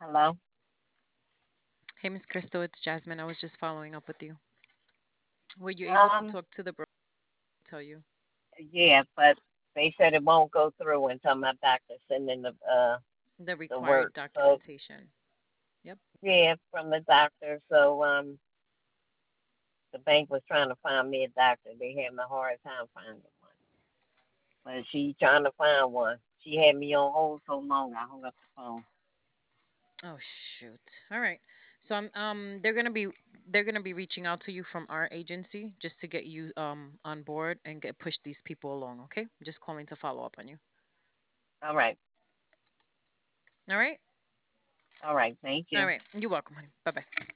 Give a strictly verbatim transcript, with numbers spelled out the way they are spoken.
Hello? Hey, Miss Crystal, it's Jasmine. I was just following up with you. Were you able to Um, talk to the bro? Tell you yeah, but they said it won't go through until my doctor send in the uh the the required work. So documentation. Yep. yeah, from the doctor. So um, the bank was trying to find me a doctor. They having a hard time finding one, but she trying to find one. She had me on hold so long, I hung up the phone. Oh shoot. All right. So I'm um they're gonna be they're gonna be reaching out to you from our agency just to get you um on board and get push these people along. Okay. I'm just calling to follow up on you. All right, All right. all right. Thank All you. right. You're welcome, honey. Bye bye.